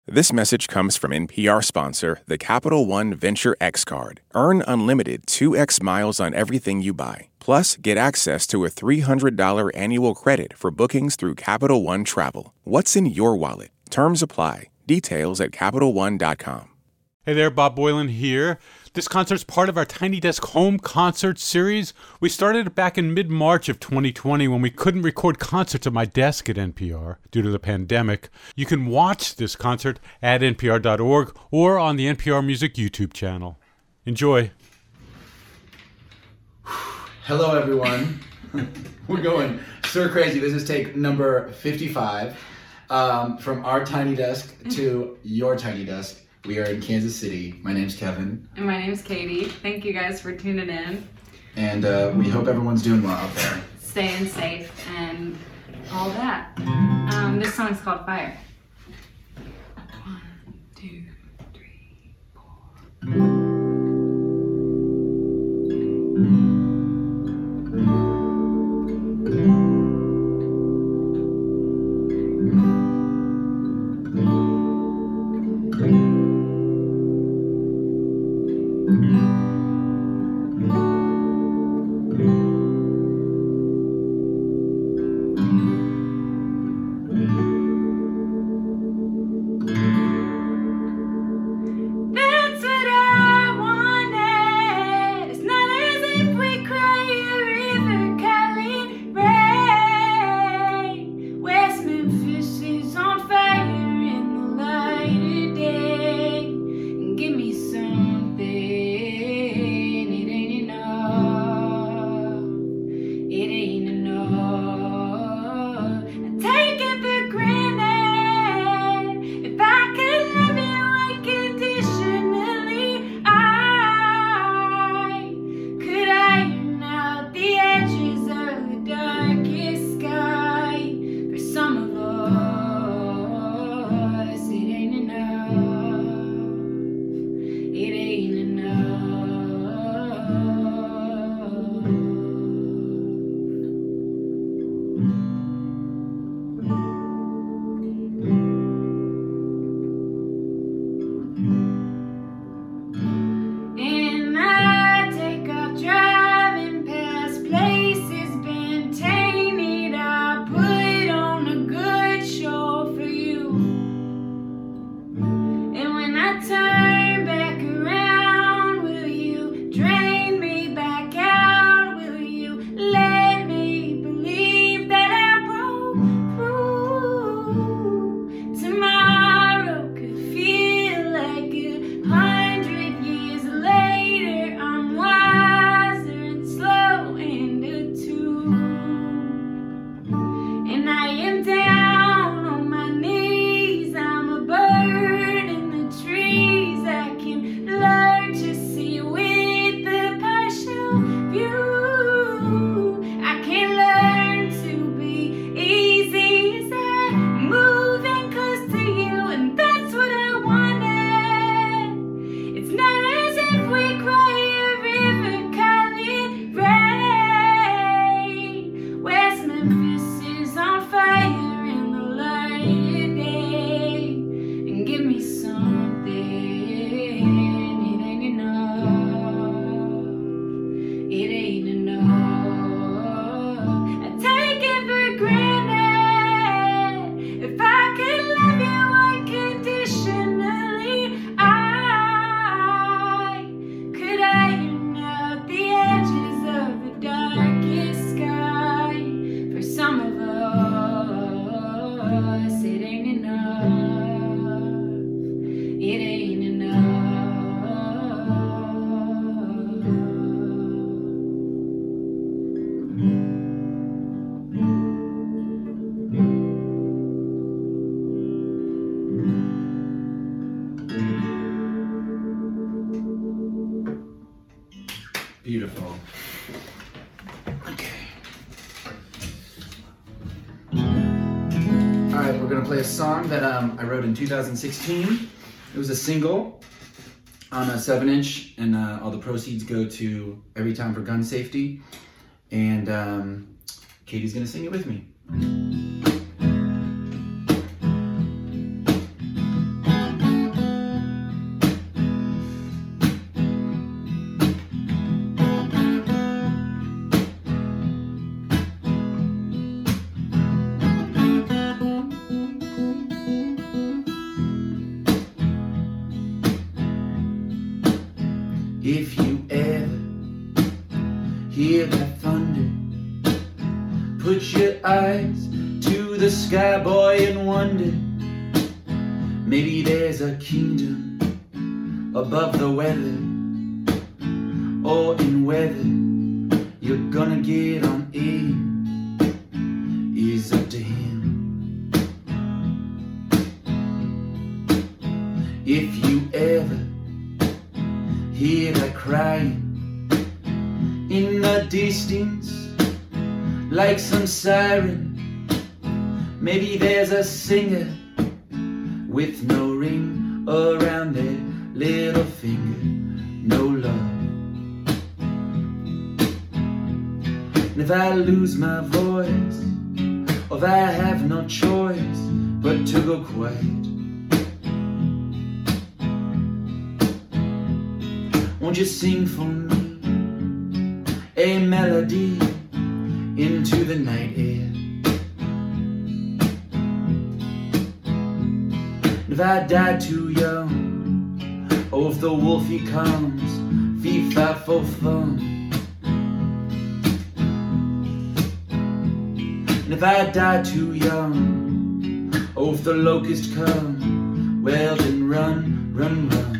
This message comes from NPR sponsor, the Capital One Venture X Card. Earn unlimited 2x miles on everything you buy. Plus, get access to a $300 annual credit for bookings through Capital One Travel. What's in your wallet? Terms apply. Details at CapitalOne.com. Hey there, Bob Boilen here. This concert's part of our Tiny Desk Home Concert Series. We started it back in mid-March of 2020 when we couldn't record concerts at my desk at NPR due to the pandemic. You can watch this concert at npr.org or on the NPR Music YouTube channel. Enjoy. Hello, everyone. We're going stir crazy. This is take number 55 from our tiny desk to your tiny desk. We are in Kansas City. My name's Kevin. And my name's Katie. Thank you guys for tuning in. And we hope everyone's doing well out there. Staying safe and all that. This song's called Fire. 1, 2, 3, 4. Beautiful. Okay. All right, we're gonna play a song that I wrote in 2016. It was a single on a 7-inch, and all the proceeds go to Every Time for Gun Safety. And Katie's gonna sing it with me. If you ever hear that thunder, put your eyes to the sky, boy, and wonder. Maybe there's a kingdom above the weather, or in weather you're gonna get on in is up to him. If you ever hear that crying in the distance like some siren, maybe there's a singer with no ring around their little finger, no love. And if I lose my voice, or if I have no choice but to go quiet, won't you sing for me a melody into the night air? If I die too young, or if the wolfie comes, fee-fi-fo-fum. And if I die too young, or if the locust come, well then run, run, run.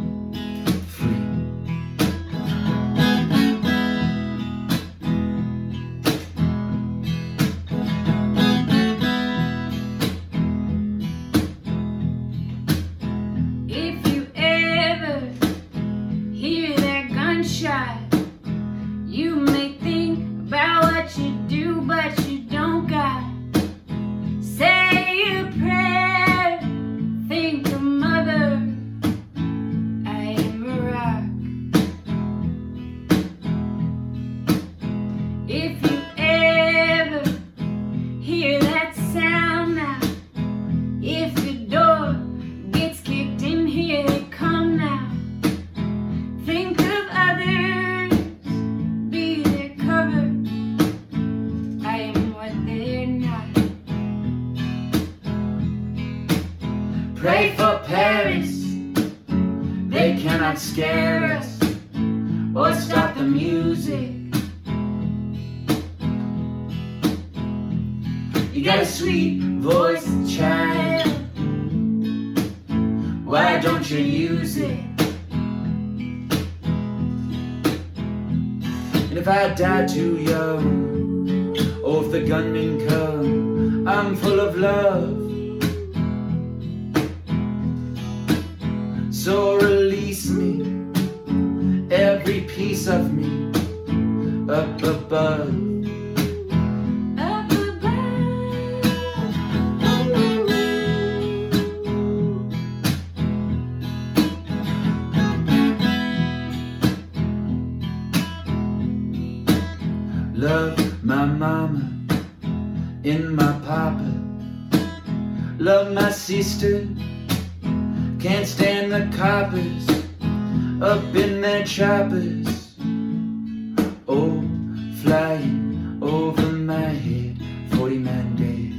You may think about what you do, but you don't got. Say a prayer, think of mother, I am a rock. If you ever hear that sound now, if your door gets kicked in, here they come now. Think of others, be their cover, I am what they're not. Pray for Paris, they cannot scare us or stop the music. You got a sweet voice, child, why don't you use it? And if I die too young, or if the gunmen come, I'm full of love. So release me, every piece of me, up above. Up above. Love my mama and my papa, love my sister, can't stand the coppers up in their choppers. Oh, flying over my head, 40-man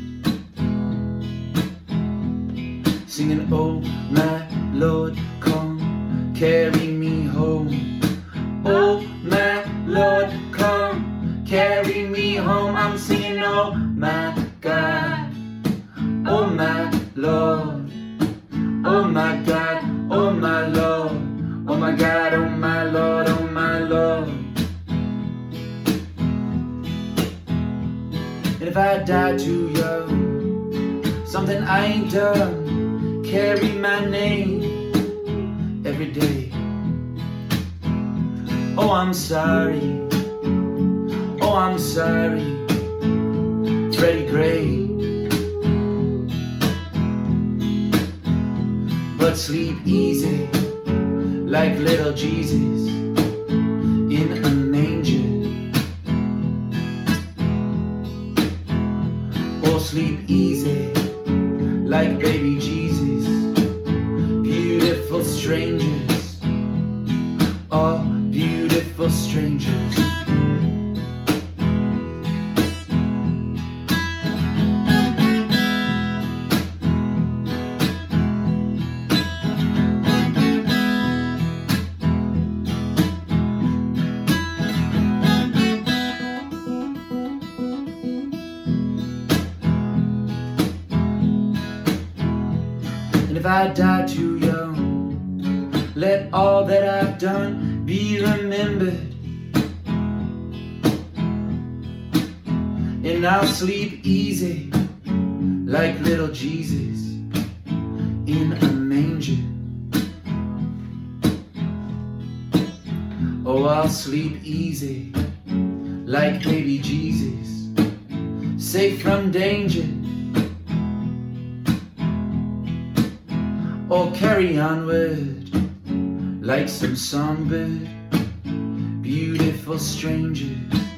dead, singing, oh my Lord, come carry me home. Oh my Lord, come carry me home. I'm singing, oh my God, oh my Lord, oh my God, oh my Lord, oh my God, oh my Lord, oh my Lord. And if I die too young, something I ain't done, carry my name every day. Oh, I'm sorry, oh, I'm sorry, Freddie Gray. But sleep easy, like little Jesus in a manger. Or sleep easy, like baby Jesus. Beautiful strangers, oh, beautiful strangers. I die too young, let all that I've done be remembered. And I'll sleep easy like little Jesus in a manger. Oh, I'll sleep easy like baby Jesus, safe from danger. Or carry onward like some songbird, beautiful strangers.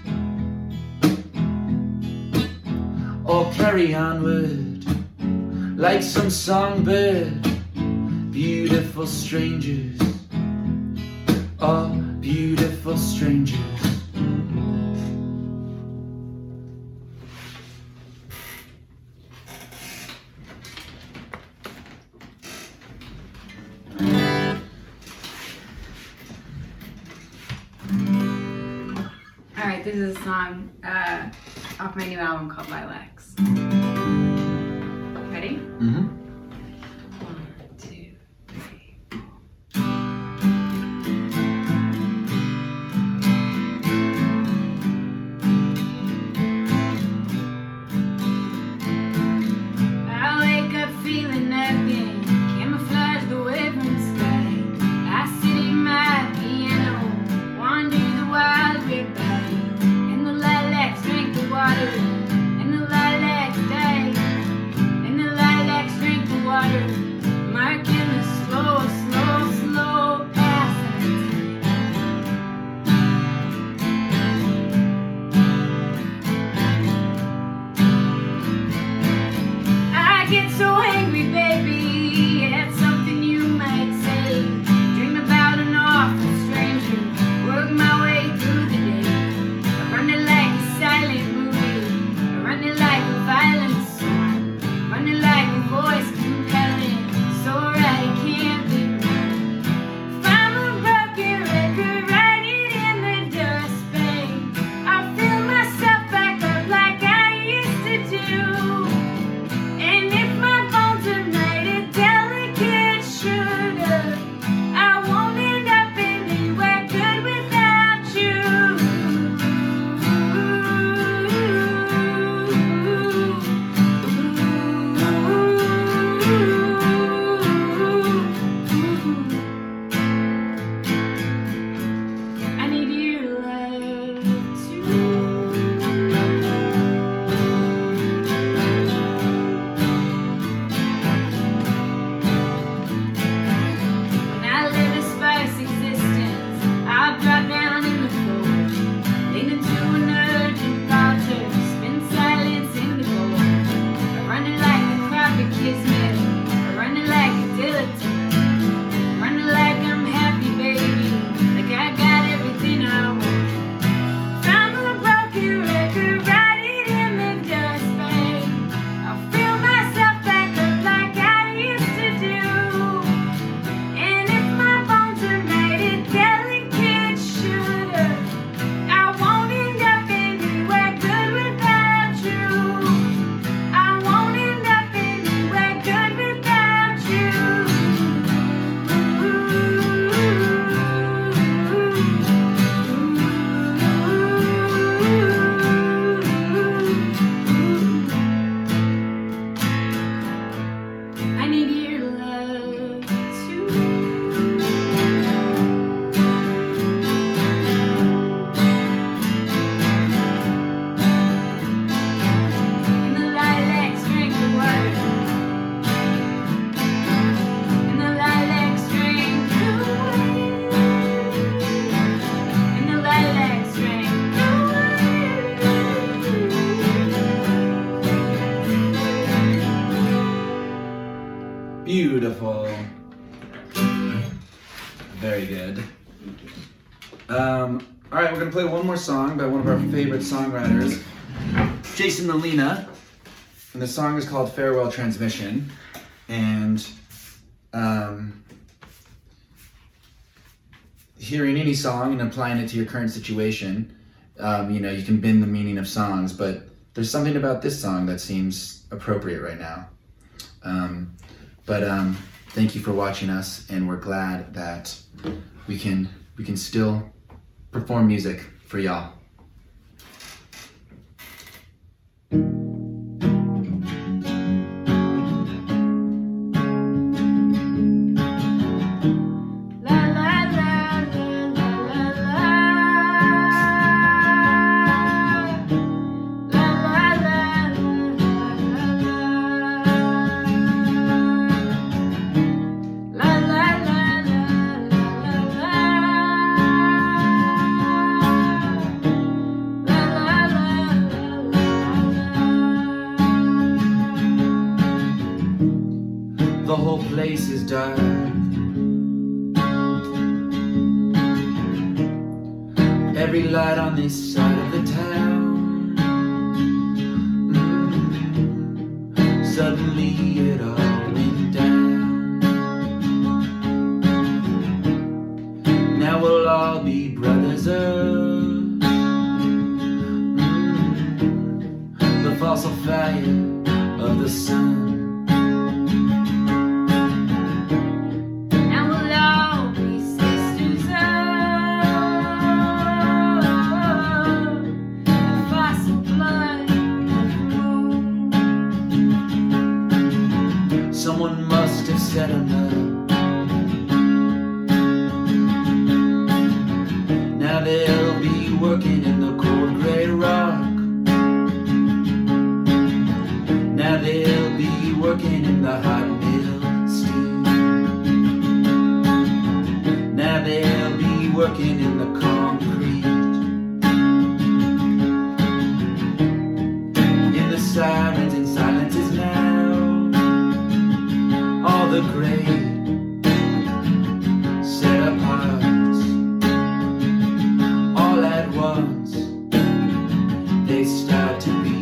Or carry onward like some songbird, beautiful strangers. Oh, beautiful strangers. Alright, this is a song off my new album called Lilacs. Ready? Mm-hmm. 1, 2, 3, 4. I wake up feeling nothing, camouflaged away from the sky. I sit in my piano, wander the wild goodbye. And the lilacs drink the water, and the lilacs die. And the lilacs drink the water, marking the slow, slow, slow passing time. I get so angry, baby, at something you might say. Dream about an awful stranger, work my way through the day. I run it like a silent movie, I run it like a violent song, run it like a voice compelling, so right it can't be wrong. If I'm a broken record, write it in the dust, babe. I'll fill myself back up like I used to do. And if my bones are made of delicate sugar, I won't end up anywhere good without you. I need your love too. When I live a sparse existence, I'll drop down in the floor, lean into an urgent falter, spin silence in the gold. I run it like a Crockett Kismet, I run it like a dilettante, I run it like I'm happy, baby, like I got everything I want. If I'm a broken record, write it in the dust, babe. I'll fill myself back up like I used to do. And if my bones are made of delicate sugar, I won't end up anywhere good without you. I won't end up anywhere good without you. I need your love too. And the lilacs drink the water, and the lilacs drink the water, and the lilacs drink the water. Beautiful. Very good. All right, we're gonna play one more song by one of our favorite songwriters, Jason Molina, and the song is called "Farewell Transmission." And hearing any song and applying it to your current situation, you can bend the meaning of songs, but there's something about this song that seems appropriate right now. thank you for watching us, and we're glad that we can still perform music for y'all. The whole place is dark. Every light on this side of the town. Suddenly it all went down. Now we'll all be brothers of the fossil fire of the sun. Someone must have set enough. Now they'll be working in the cold gray rock. Now they'll be working in the hot mill steam. Now they'll be working in the concrete. In the sirens and silences now. All the great set apart, all at once they start to be.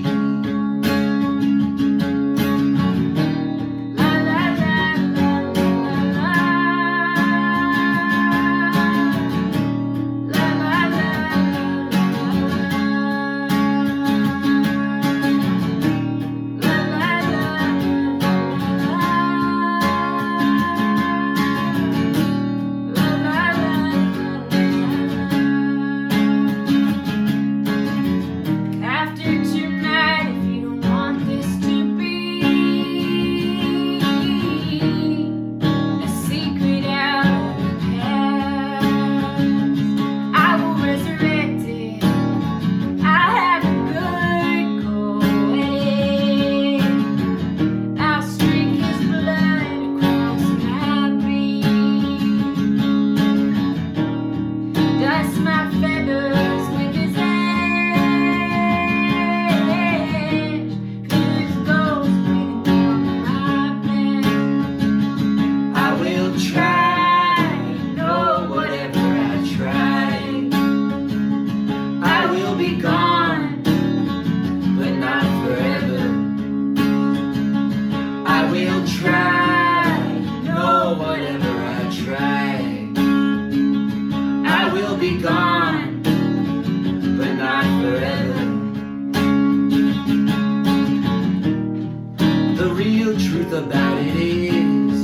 About it is,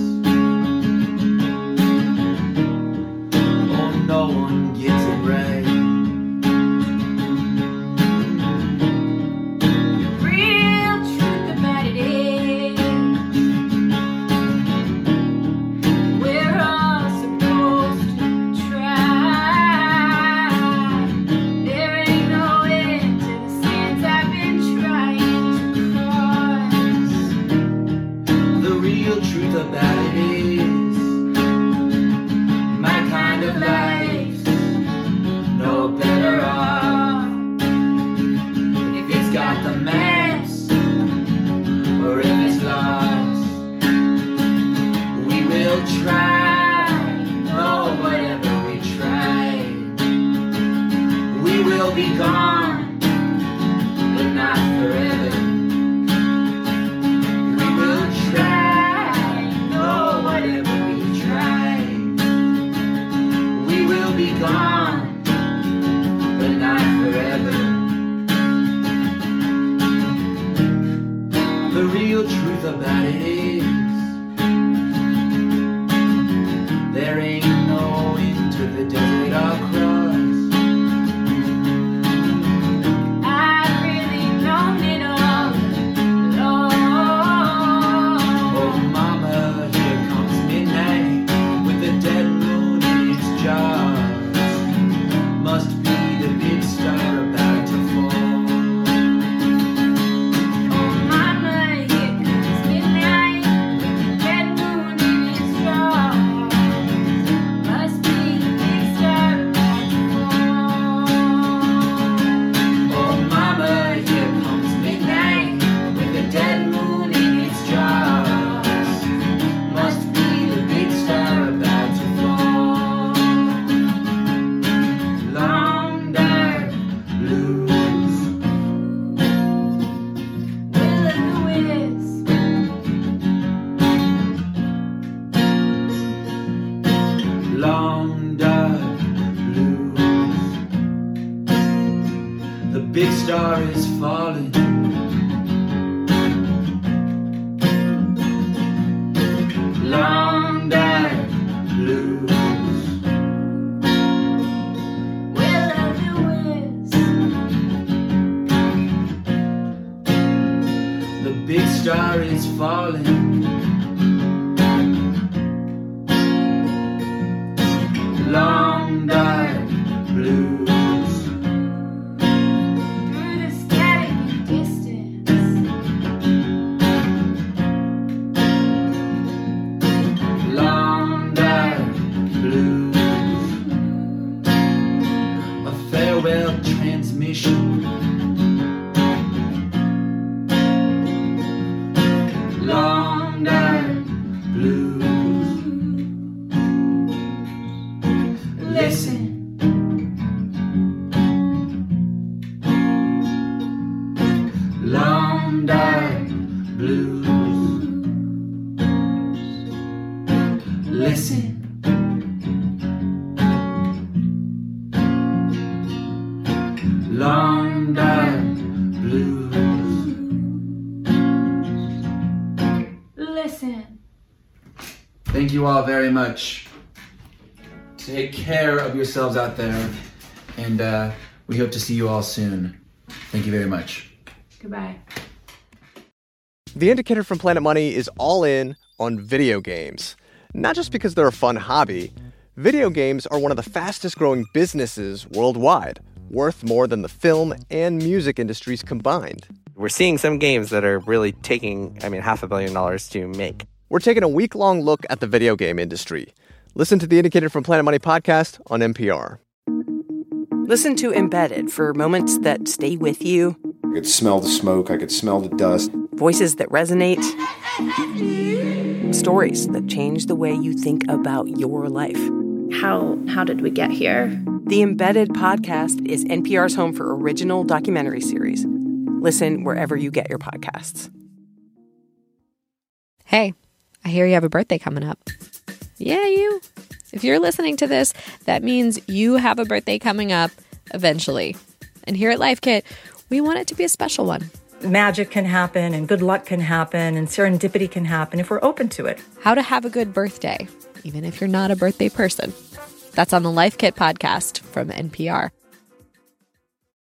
oh, no one gets it right. The real truth about it is, we're all supposed to try. There ain't no end to the sands I've been trying to cross. The real truth about it is, my kind of life's no better off if it's got the maps or if it's lost. We will try, no, whatever we try, we will be gone, but not forever. Gone, but not forever. The real truth about it is, star is falling. Long dark blues. Will of the West. The big star is falling. Long dark blues. Through the static distance. Long dark blues. A farewell transmission. Long dark blues. Listen. Long dark blues. Listen. Long dark blues. Listen. Thank you all very much. Take care of yourselves out there, and we hope to see you all soon. Thank you very much. Goodbye. The Indicator from Planet Money is all in on video games. Not just because they're a fun hobby. Video games are one of the fastest growing businesses worldwide, worth more than the film and music industries combined. We're seeing some games that are really taking, $500 million to make. We're taking a week-long look at the video game industry. Listen to the Indicator from Planet Money podcast on NPR. Listen to Embedded for moments that stay with you. I could smell the smoke. I could smell the dust. Voices that resonate. Stories that change the way you think about your life. How did we get here? The Embedded podcast is NPR's home for original documentary series. Listen wherever you get your podcasts. Hey, I hear you have a birthday coming up. Yeah, you. If you're listening to this, that means you have a birthday coming up eventually. And here at Life Kit, we want it to be a special one. Magic can happen, and good luck can happen, and serendipity can happen if we're open to it. How to have a good birthday, even if you're not a birthday person. That's on the Life Kit podcast from NPR.